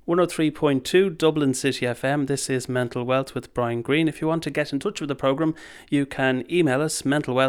103.2 Dublin City FM. This is Mental Wealth with Brian Green. If you want to get in touch with the programme, you can email us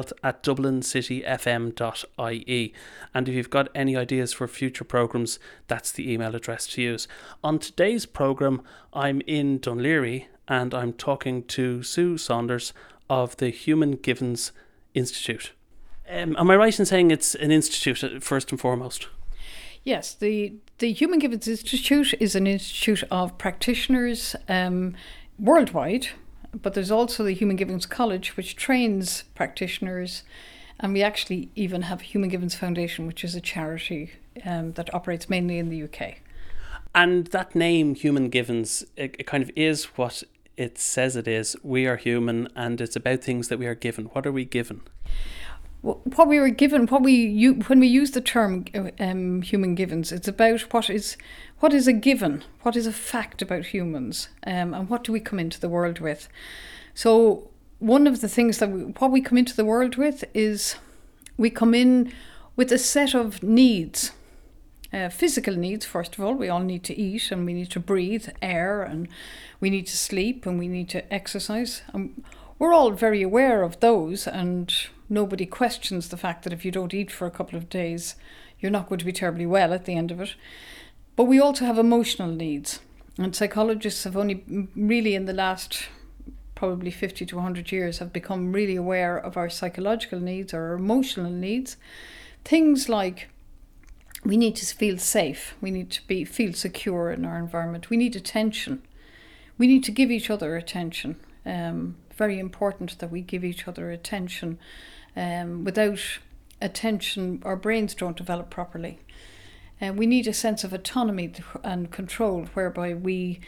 mentalwealth@dublincityfm.ie. And if you've got any ideas for future programmes, that's the email address to use. On today's programme, I'm in Dún Laoghaire and I'm talking to Sue Saunders of the Human Givens Institute. Am I right in saying it's an institute first and foremost? Yes, the Human Givens Institute is an institute of practitioners worldwide, but there's also the Human Givens College, which trains practitioners, and we actually even have Human Givens Foundation, which is a charity that operates mainly in the UK. And that name, Human Givens, it kind of is what it says it is. We are human, and it's about things that we are given. What are we given? What we were given, when we use the term human givens, it's about what is a given, what is a fact about humans, and what do we come into the world with. So one of the things that what we come into the world with is we come in with a set of needs. Physical needs, first of all. We all need to eat and we need to breathe air and we need to sleep and we need to exercise. We're all very aware of those, and nobody questions the fact that if you don't eat for a couple of days, you're not going to be terribly well at the end of it. But we also have emotional needs, and psychologists have only really in the last probably 50 to 100 years have become really aware of our psychological needs, our emotional needs. Things like we need to feel safe, we need to feel secure in our environment, we need attention, we need to give each other attention. Very important that we give each other attention. Without attention, our brains don't develop properly. We need a sense of autonomy and control, whereby we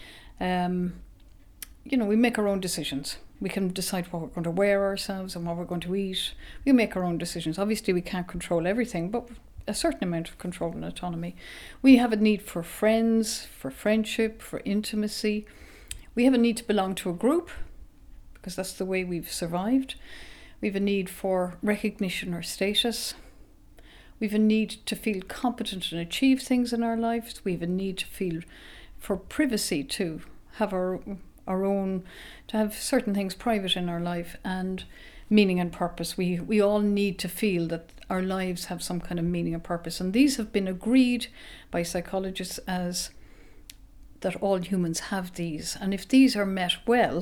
make our own decisions. We can decide what we're going to wear ourselves and what we're going to eat. We make our own decisions. Obviously, we can't control everything, but a certain amount of control and autonomy. We have a need for friends, for friendship, for intimacy. We have a need to belong to a group, because that's the way we've survived. We have a need for recognition or status. We have a need to feel competent and achieve things in our lives. We have a need to feel for privacy, to have our own, to have certain things private in our life, and meaning and purpose. We all need to feel that our lives have some kind of meaning and purpose. And these have been agreed by psychologists as that all humans have these. And if these are met well,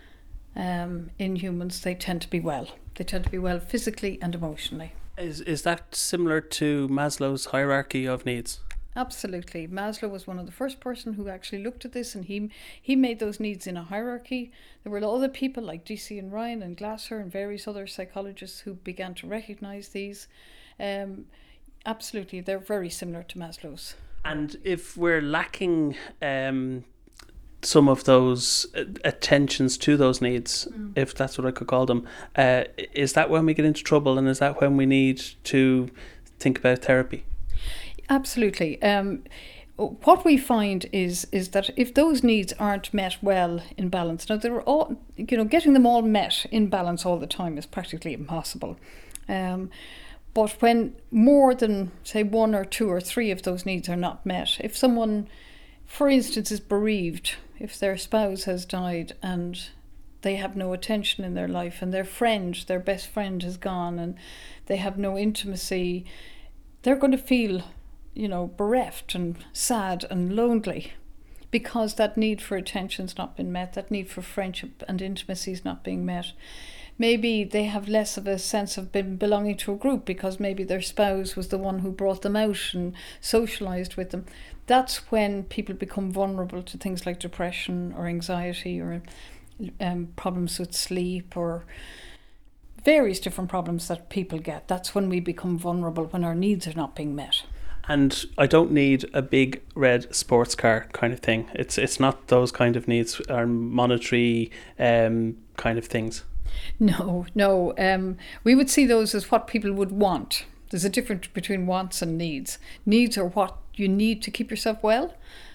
in humans, they tend to be well. They tend to be well physically and emotionally. Is that similar to Maslow's hierarchy of needs? Absolutely. Maslow was one of the first person who actually looked at this, and he made those needs in a hierarchy. There were other people like D.C. and Ryan and Glasser and various other psychologists who began to recognize these. Absolutely, they're very similar to Maslow's. And if we're lacking some of those attentions to those needs, if that's what I could call them, is that when we get into trouble, and is that when we need to think about therapy? Absolutely. What we find is that if those needs aren't met well in balance, now they're all, getting them all met in balance all the time is practically impossible. But when more than, say, one or two or three of those needs are not met, if someone, for instance, is bereaved, if their spouse has died and they have no attention in their life, and their best friend has gone, and they have no intimacy, they're going to feel, bereft and sad and lonely, because that need for attention's not been met, that need for friendship and intimacy is not being met. Maybe they have less of a sense of belonging to a group, because maybe their spouse was the one who brought them out and socialised with them. That's when people become vulnerable to things like depression or anxiety or problems with sleep or various different problems that people get. That's when we become vulnerable, when our needs are not being met. And I don't need a big red sports car kind of thing. It's not those kind of needs, or monetary kind of things. No. We would see those as what people would want. There's a difference between wants and needs. Needs are what you need to keep yourself well.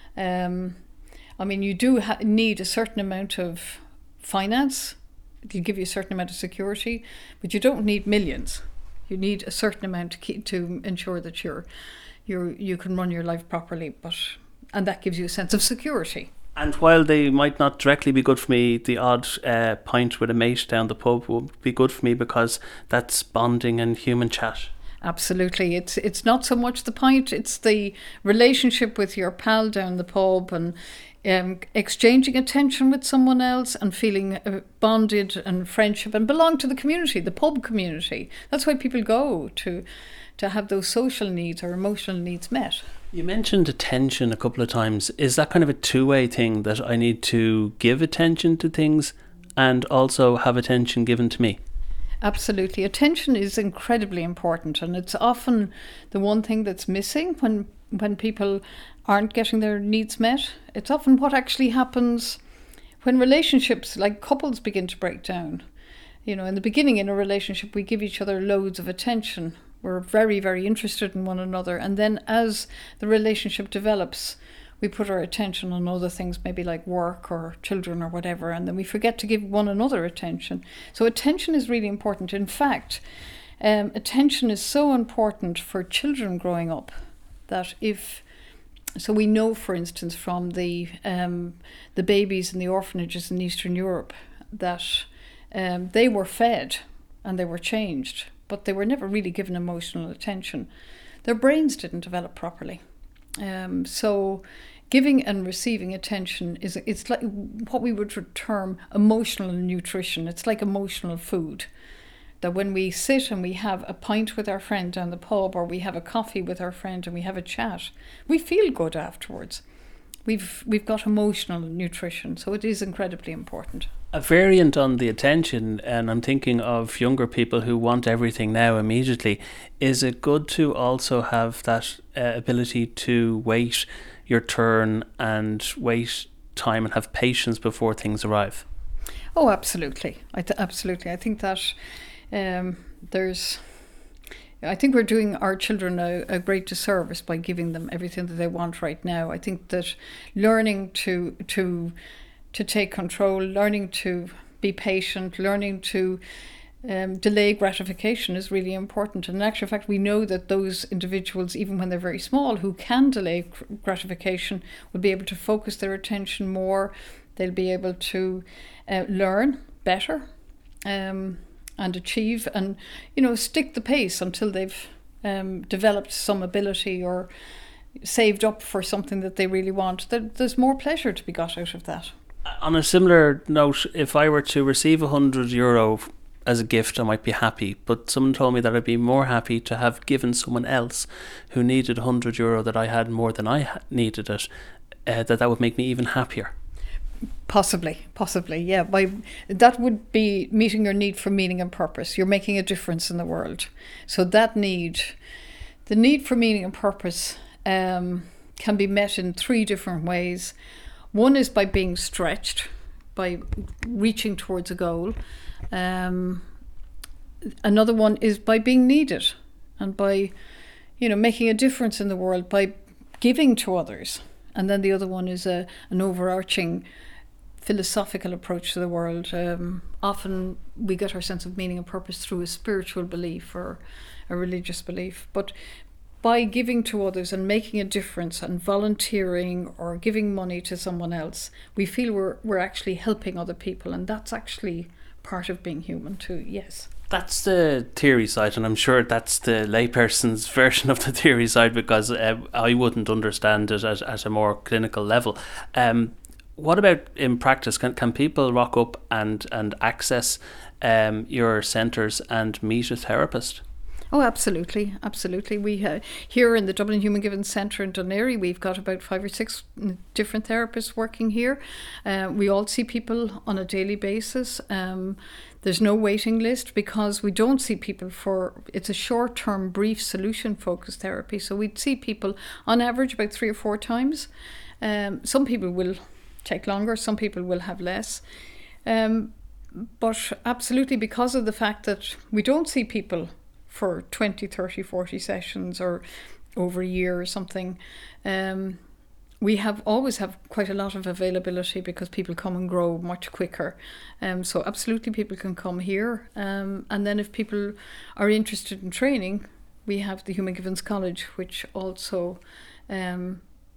You do need a certain amount of finance. It'll give you a certain amount of security, but you don't need millions. You need a certain amount to ensure that you can run your life properly. But and that gives you a sense of security. And while they might not directly be good for me, the odd pint with a mate down the pub will be good for me because that's bonding and human chat. Absolutely. It's not so much the pint, it's the relationship with your pal down the pub, and exchanging attention with someone else and feeling bonded and friendship and belong to the community, the pub community. That's why people go to have those social needs or emotional needs met. You mentioned attention a couple of times. Is that kind of a two-way thing, that I need to give attention to things and also have attention given to me? Absolutely. Attention is incredibly important, and it's often the one thing that's missing when people aren't getting their needs met. It's often what actually happens when relationships, like couples, begin to break down. You know, in the beginning in a relationship, we give each other loads of attention. We're very, very interested in one another. And then as the relationship develops, we put our attention on other things, maybe like work or children or whatever, and then we forget to give one another attention. So attention is really important. In fact, attention is so important for children growing up that so we know, for instance, from the babies in the orphanages in Eastern Europe that they were fed and they were changed, but they were never really given emotional attention. Their brains didn't develop properly. So giving and receiving attention it's like what we would term emotional nutrition. It's like emotional food. That when we sit and we have a pint with our friend down the pub, or we have a coffee with our friend and we have a chat, we feel good afterwards. We've got emotional nutrition, so it is incredibly important. A variant on the attention, and I'm thinking of younger people who want everything now immediately. Is it good to also have that ability to wait your turn and wait time and have patience before things arrive? Oh, absolutely. Absolutely. I think that I think we're doing our children a great disservice by giving them everything that they want right now. I think that learning to take control, learning to be patient, learning to delay gratification is really important. And in actual fact, we know that those individuals, even when they're very small, who can delay gratification, will be able to focus their attention more. They'll be able to learn better and achieve and, stick the pace until they've developed some ability or saved up for something that they really want. There's more pleasure to be got out of that. On a similar note, if I were to receive €100 as a gift, I might be happy. But someone told me that I'd be more happy to have given someone else who needed €100 that I had more than I needed it, that would make me even happier. Possibly, yeah. That would be meeting your need for meaning and purpose. You're making a difference in the world. So the need for meaning and purpose can be met in 3 different ways. One is by being stretched, by reaching towards a goal. Another one is by being needed and by, making a difference in the world, by giving to others. And then the other one is an overarching philosophical approach to the world. Often we get our sense of meaning and purpose through a spiritual belief or a religious belief. But by giving to others and making a difference and volunteering or giving money to someone else, we feel we're actually helping other people. And that's actually part of being human too, yes. That's the theory side, and I'm sure that's the layperson's version of the theory side, because I wouldn't understand it at a more clinical level. What about in practice? Can people rock up and access your centres and meet a therapist? Oh, absolutely. We here in the Dublin Human Givens Centre in Dún Laoghaire, we've got about 5 or 6 different therapists working here. We all see people on a daily basis. There's no waiting list because we don't see people it's a short-term, brief, solution-focused therapy. So we'd see people on average about 3 or 4 times. Some people will take longer, some people will have less. But absolutely, because of the fact that we don't see people for 20, 30, 40 sessions or over a year or something, we always have quite a lot of availability because people come and grow much quicker. So absolutely people can come here. And then if people are interested in training, we have the Human Givens College, which also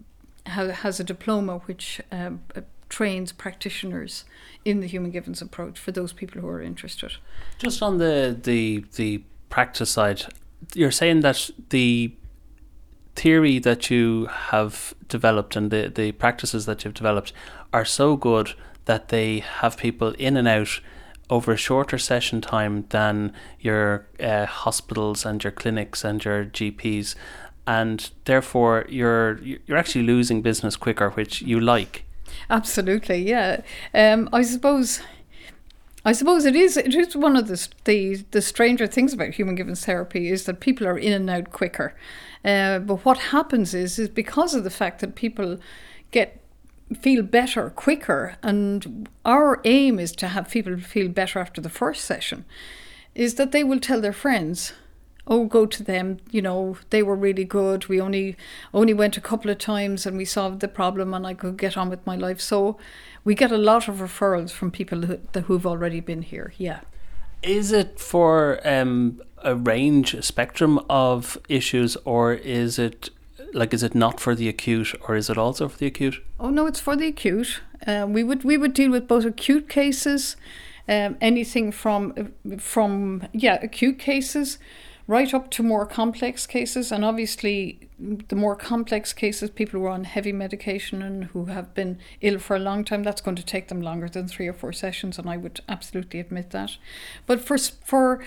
has a diploma which trains practitioners in the human givens approach for those people who are interested. Just on the practice side, you're saying that the theory that you have developed and the practices that you've developed are so good that they have people in and out over a shorter session time than your hospitals and your clinics and your GPs, and therefore you're actually losing business quicker, which you like. Absolutely, yeah. I suppose it is one of the stranger things about human givens therapy is that people are in and out quicker. But what happens is because of the fact that people feel better quicker, and our aim is to have people feel better after the first session, is that they will tell their friends, oh, go to them, they were really good. We only went a couple of times and we solved the problem and I could get on with my life. So we get a lot of referrals from people who've already been here, yeah. Is it for a range, a spectrum of issues, or is it not for the acute, or is it also for the acute? Oh no, it's for the acute. We would deal with both acute cases, anything from acute cases, right up to more complex cases. And obviously, the more complex cases, people who are on heavy medication and who have been ill for a long time, that's going to take them longer than 3 or 4 sessions, and I would absolutely admit that. But for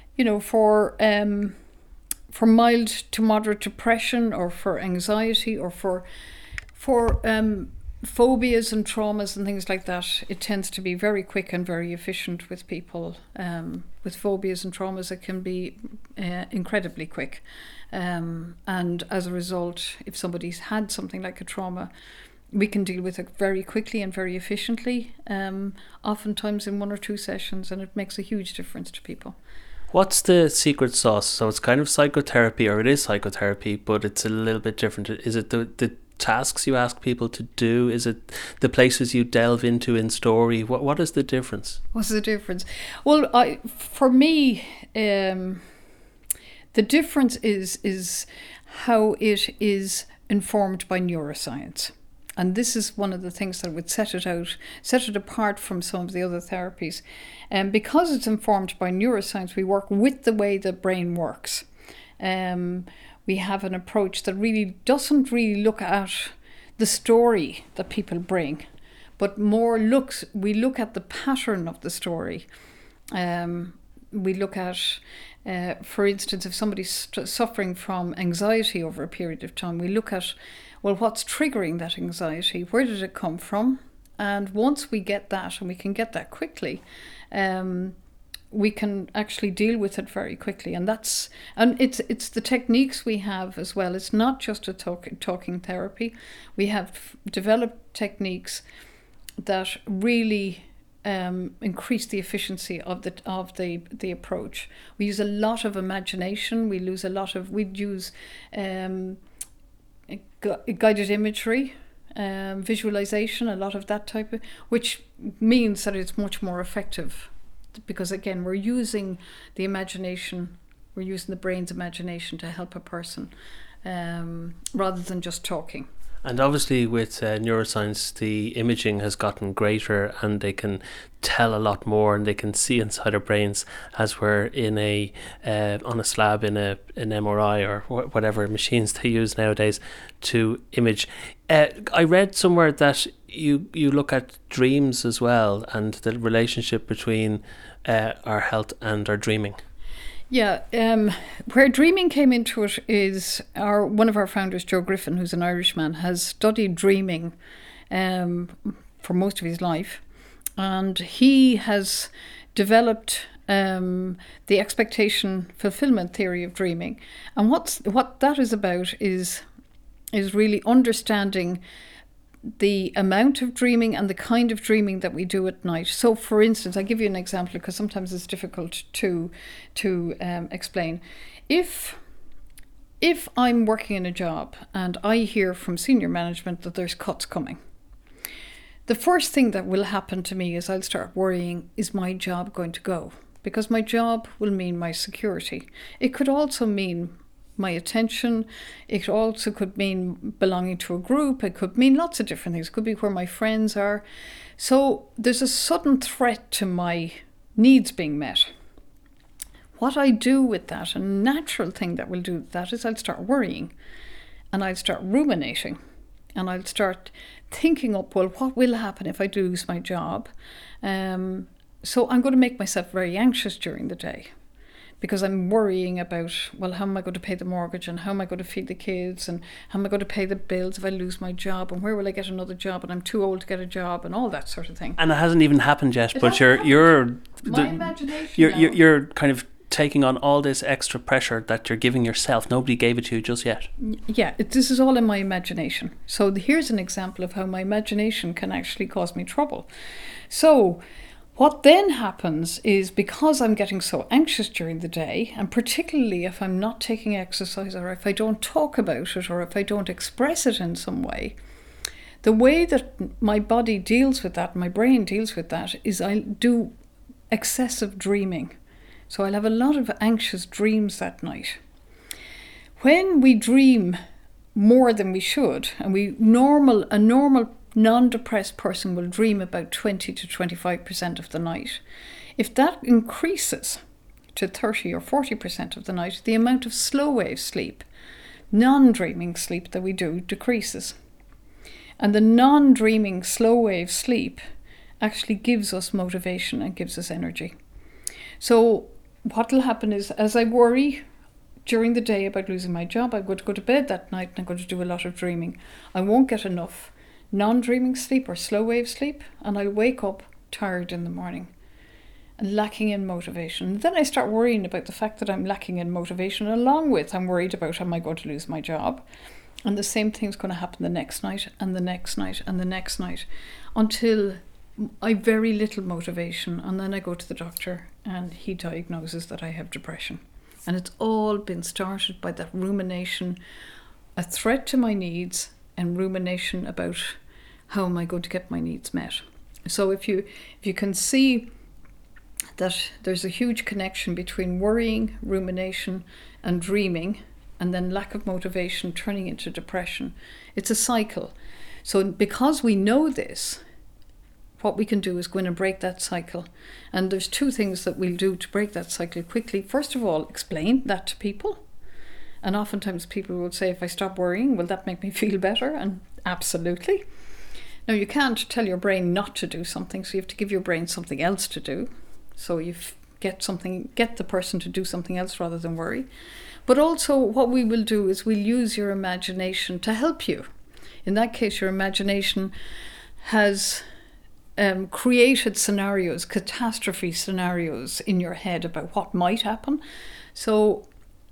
mild to moderate depression, or for anxiety, or for phobias and traumas and things like that, it tends to be very quick and very efficient with people. With phobias and traumas, it can be incredibly quick. And as a result, if somebody's had something like a trauma, we can deal with it very quickly and very efficiently, oftentimes in 1 or 2 sessions, and it makes a huge difference to people. What's the secret sauce? So it's kind of psychotherapy, or it is psychotherapy, but it's a little bit different. Is it the tasks you ask people to do? Is it the places you delve into in story? What is the difference? What's the difference? Well, for me, the difference is how it is informed by neuroscience. And this is one of the things that would set it apart from some of the other therapies. And because it's informed by neuroscience, we work with the way the brain works. We have an approach that really doesn't look at the story that people bring, but we look at the pattern of the story. We look at, for instance, if somebody's suffering from anxiety over a period of time, we look at, well, what's triggering that anxiety? Where did it come from? And once we get that, and we can get that quickly, we can actually deal with it very quickly. And it's the techniques we have as well. It's not just a talking therapy. We have developed techniques that really increase the efficiency of the approach. We use a lot of imagination. We use guided imagery, visualization, a lot of that type of, which means that it's much more effective, because again, we're using the imagination, we're using the brain's imagination to help a person, rather than just talking. And obviously with neuroscience, the imaging has gotten greater, and they can tell a lot more, and they can see inside our brains as we're in on a slab in an MRI or whatever machines they use nowadays to image. I read somewhere that you look at dreams as well, and the relationship between our health and our dreaming. Yeah, where dreaming came into it is one of our founders, Joe Griffin, who's an Irishman, has studied dreaming for most of his life, and he has developed the expectation fulfillment theory of dreaming. And what that is about is really understanding the amount of dreaming and the kind of dreaming that we do at night. So, for instance, I'll give you an example because sometimes it's difficult to explain. If I'm working in a job and I hear from senior management that there's cuts coming, the first thing that will happen to me is I'll start worrying, is my job going to go? Because my job will mean my security. It could also mean my attention. It also could mean belonging to a group. It could mean lots of different things. It could be where my friends are. So there's a sudden threat to my needs being met. What I do with that, a natural thing that will do with that, is I'll start worrying and I'll start ruminating and I'll start thinking up, well, what will happen if I do lose my job? So I'm going to make myself very anxious during the day because I'm worrying about, well, how am I going to pay the mortgage and how am I going to feed the kids and how am I going to pay the bills if I lose my job and where will I get another job and I'm too old to get a job and all that sort of thing. And it hasn't even happened yet, but My imagination you're kind of taking on all this extra pressure that you're giving yourself. Nobody gave it to you just yet. Yeah, this is all in my imagination. So here's an example of how my imagination can actually cause me trouble. So what then happens is, because I'm getting so anxious during the day, and particularly if I'm not taking exercise or if I don't talk about it or if I don't express it in some way, the way that my body deals with that, my brain deals with that, is I do excessive dreaming. So I'll have a lot of anxious dreams that night. When we dream more than we should, and a normal non-depressed person will dream about 20 to 25% of the night. If that increases to 30 or 40% of the night, the amount of slow wave sleep, non-dreaming sleep that we do, decreases. And the non-dreaming slow wave sleep actually gives us motivation and gives us energy. So what will happen is, as I worry during the day about losing my job, I'm going to go to bed that night and I'm going to do a lot of dreaming. I won't get enough non-dreaming sleep or slow wave sleep, and I'll wake up tired in the morning and lacking in motivation. And then I start worrying about the fact that I'm lacking in motivation, along with I'm worried about, am I going to lose my job? And the same thing's going to happen the next night and the next night and the next night until I very little motivation, and then I go to the doctor and he diagnoses that I have depression. And it's all been started by that rumination, a threat to my needs, and rumination about how am I going to get my needs met. So if you can see that there's a huge connection between worrying, rumination and dreaming, and then lack of motivation turning into depression, it's a cycle. So because we know this, what we can do is go in and break that cycle. And there's two things that we'll do to break that cycle quickly. First of all, explain that to people. And oftentimes people will say, if I stop worrying, will that make me feel better? And absolutely. Now, you can't tell your brain not to do something, so you have to give your brain something else to do. So you get the person to do something else rather than worry. But also what we will do is we'll use your imagination to help you. In that case, your imagination has created scenarios, catastrophe scenarios in your head about what might happen. So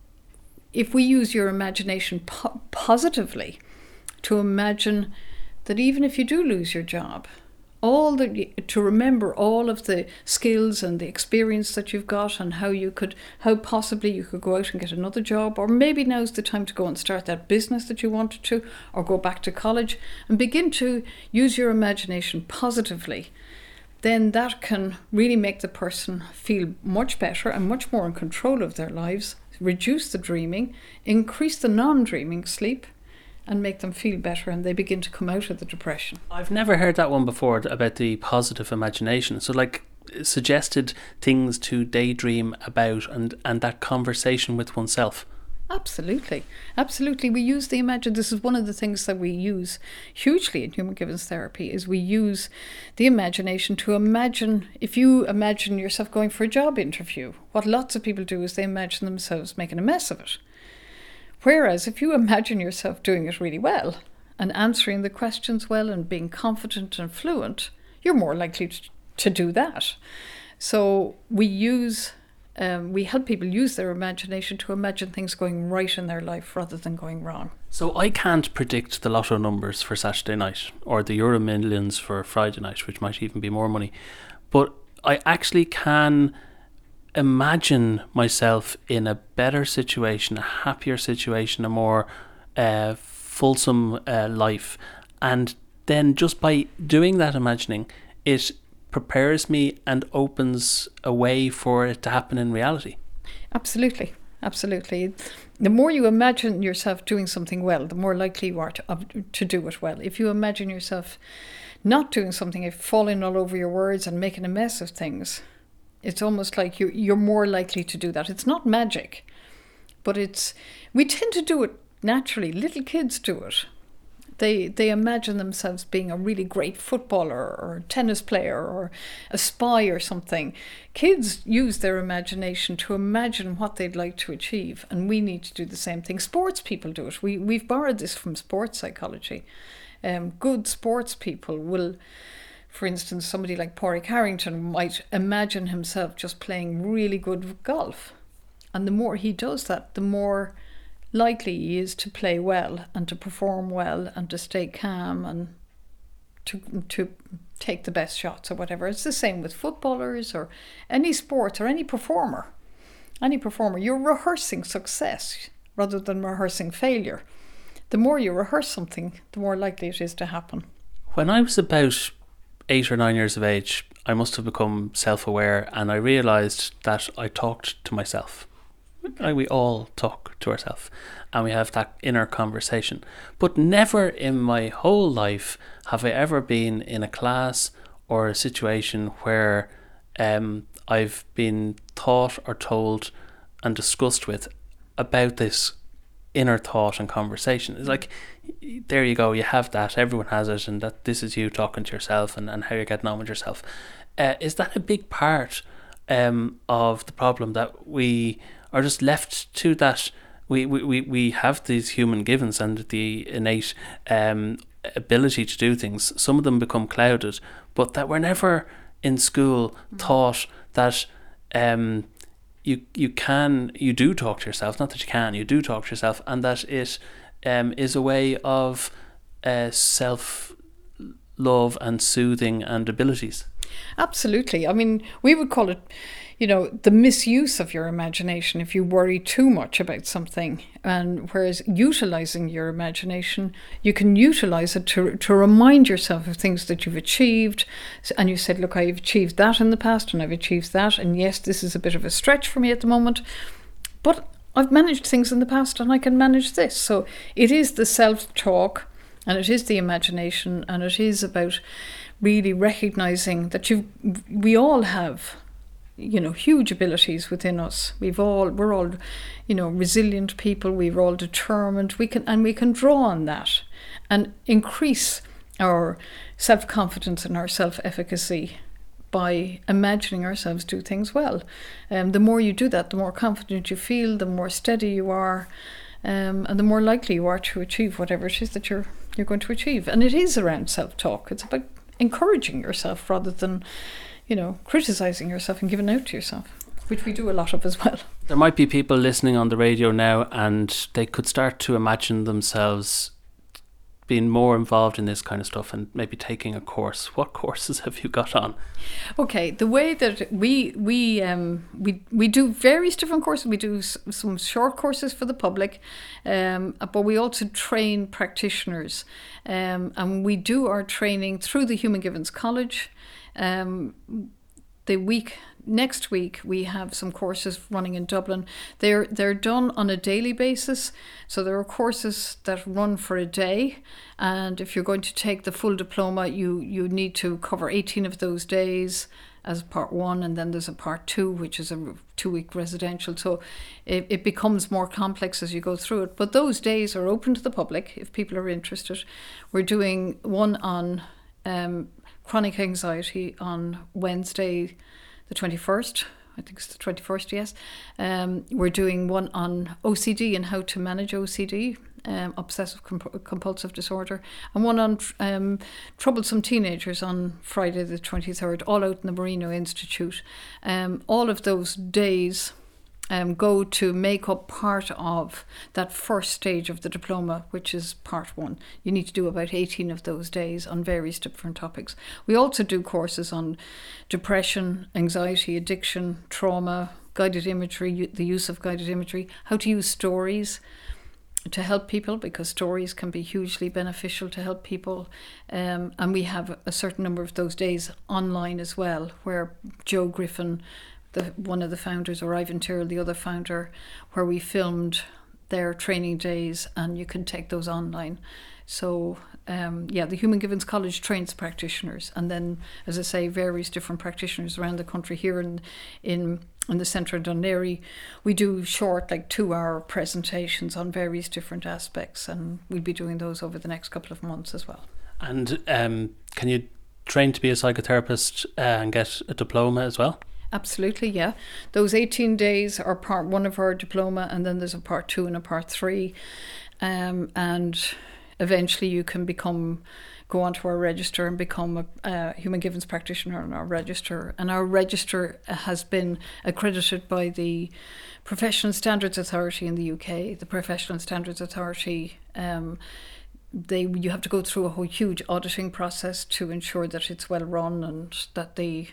if we use your imagination positively to imagine that even if you do lose your job, to remember all of the skills and the experience that you've got and how possibly you could go out and get another job, or maybe now's the time to go and start that business that you wanted to, or go back to college and begin to use your imagination positively, then that can really make the person feel much better and much more in control of their lives, reduce the dreaming, increase the non-dreaming sleep, and make them feel better, and they begin to come out of the depression. I've never heard that one before, about the positive imagination. So like suggested things to daydream about and that conversation with oneself. Absolutely. We use the imagine. This is one of the things that we use hugely in Human Givens Therapy, is we use the imagination to imagine. If you imagine yourself going for a job interview, what lots of people do is they imagine themselves making a mess of it. Whereas if you imagine yourself doing it really well and answering the questions well and being confident and fluent, you're more likely to do that. So we help people use their imagination to imagine things going right in their life rather than going wrong. So I can't predict the lotto numbers for Saturday night or the Euro Millions for Friday night, which might even be more money. But I actually can imagine myself in a better situation, a happier situation, a more fulsome life. And then just by doing that imagining, it prepares me and opens a way for it to happen in reality. Absolutely. The more you imagine yourself doing something well, the more likely you are to do it well. If you imagine yourself not doing something, falling all over your words and making a mess of things, it's almost like you're more likely to do that. It's not magic, but we tend to do it naturally. Little kids do it. They imagine themselves being a really great footballer or tennis player or a spy or something. Kids use their imagination to imagine what they'd like to achieve, and we need to do the same thing. Sports people do it. We've borrowed this from sports psychology. Good sports people will, for instance, somebody like Pádraig Harrington might imagine himself just playing really good golf. And the more he does that, the more likely he is to play well and to perform well and to stay calm and to take the best shots or whatever. It's the same with footballers or any sport or any performer. Any performer, you're rehearsing success rather than rehearsing failure. The more you rehearse something, the more likely it is to happen. When I was about 8 or 9 years of age, I must have become self-aware, and I realised that I talked to myself. We all talk to ourselves, and we have that inner conversation. But never in my whole life have I ever been in a class or a situation where I've been taught or told and discussed with about this inner thought and conversation. It's like, there you go, you have that, everyone has it, and that this is you talking to yourself and how you're getting on with yourself. Is that a big part of the problem, that we are just left to that? We have these human givens and the innate ability to do things. Some of them become clouded, but that we're never in school taught that you do talk to yourself. Not that you can, you do talk to yourself, and that it is a way of self-love and soothing and abilities. Absolutely. I mean, we would call it, the misuse of your imagination if you worry too much about something. And whereas utilizing your imagination, you can utilize it to remind yourself of things that you've achieved. And you said, look, I've achieved that in the past and I've achieved that. And yes, this is a bit of a stretch for me at the moment, but I've managed things in the past and I can manage this. So it is the self-talk, and it is the imagination, and it is about really recognizing that we all have, huge abilities within us. We're all, resilient people. We're all determined. We can draw on that and increase our self-confidence and our self-efficacy by imagining ourselves do things well. The more you do that, the more confident you feel, the more steady you are, and the more likely you are to achieve whatever it is that you're going to achieve. And it is around self-talk. It's about encouraging yourself rather than, criticizing yourself and giving out to yourself, which we do a lot of as well. There might be people listening on the radio now, and they could start to imagine themselves being more involved in this kind of stuff and maybe taking a course. What courses have you got on? Okay, the way that we do various different courses. We do some short courses for the public, but we also train practitioners, and we do our training through the Human Givens College. Next week we have some courses running in Dublin. They're done on a daily basis, so there are courses that run for a day, and if you're going to take the full diploma, you need to cover 18 of those days as part one, and then there's a part two, which is a 2-week residential. So it becomes more complex as you go through it, but those days are open to the public if people are interested. We're doing one on chronic anxiety on Wednesday the 21st. I think it's the 21st, yes. We're doing one on OCD and how to manage OCD, obsessive compulsive disorder, and one on troublesome teenagers on Friday the 23rd, all out in the Marino Institute. All of those days go to make up part of that first stage of the diploma, which is part one. You need to do about 18 of those days on various different topics. We also do courses on depression, anxiety, addiction, trauma, guided imagery, the use of guided imagery, how to use stories to help people, because stories can be hugely beneficial to help people. And we have a certain number of those days online as well, where Joe Griffin, one of the founders, or Ivan Tyrrell, the other founder, where we filmed their training days, and you can take those online. So the Human Givens College trains practitioners, and then, as I say, various different practitioners around the country. Here in the centre of Dún Laoghaire, we do short, 2-hour presentations on various different aspects, and we'll be doing those over the next couple of months as well. And can you train to be a psychotherapist and get a diploma as well? Absolutely, yeah. Those 18 days are part 1 of our diploma, and then there's a part 2 and a part 3. And eventually you can go onto our register and become a Human Givens practitioner on our register. And our register has been accredited by the Professional Standards Authority in the UK. The Professional Standards Authority, you have to go through a whole huge auditing process to ensure that it's well run, and that the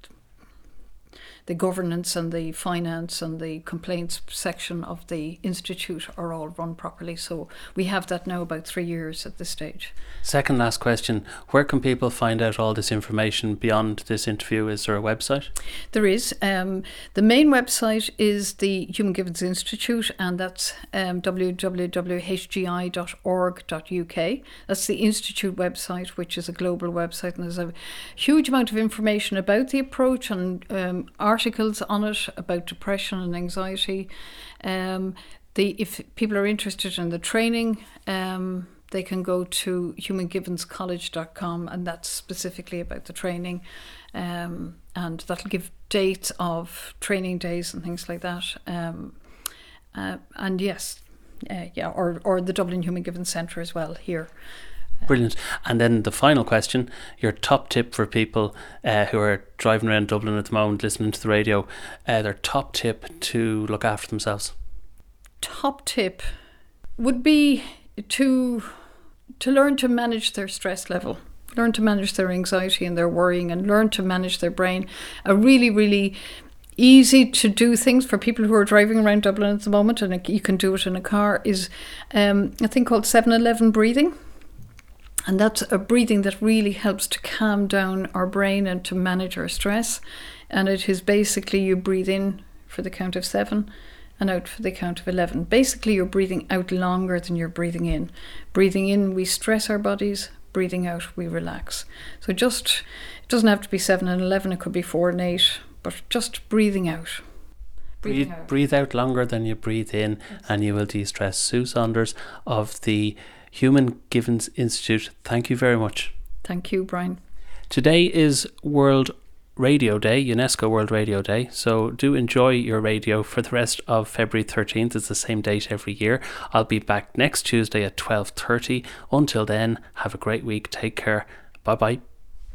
governance and the finance and the complaints section of the institute are all run properly. So we have that now about 3 years at this stage. Second last question, where can people find out all this information beyond this interview? Is there a website? There is. The main website is the Human Givens Institute, and that's www.hgi.org.uk. That's the Institute website, which is a global website, and there's a huge amount of information about the approach and articles on it about depression and anxiety. If people are interested in the training, they can go to humangivenscollege.com, and that's specifically about the training, and that'll give dates of training days and things like that. And yes, or the Dublin Human Givens Centre as well here. Brilliant. And then the final question, your top tip for people who are driving around Dublin at the moment, listening to the radio, their top tip to look after themselves. Top tip would be to learn to manage their stress level, learn to manage their anxiety and their worrying, and learn to manage their brain. A really, really easy to do things for people who are driving around Dublin at the moment, and you can do it in a car, is a thing called 7-11 breathing. And that's a breathing that really helps to calm down our brain and to manage our stress. And it is basically you breathe in for the count of 7 and out for the count of 11. Basically, you're breathing out longer than you're breathing in. Breathing in, we stress our bodies. Breathing out, we relax. So it doesn't have to be 7 and 11. It could be 4 and 8. But just breathing out. Breathe out longer than you breathe in, and you will de-stress. Sue Saunders of the Human Givens Institute, thank you very much. Thank you, Brian. Today is World Radio Day, UNESCO World Radio Day, so do enjoy your radio for the rest of February 13th. It's the same date every year. I'll be back next Tuesday at 12:30. Until then, have a great week. Take care. Bye-bye.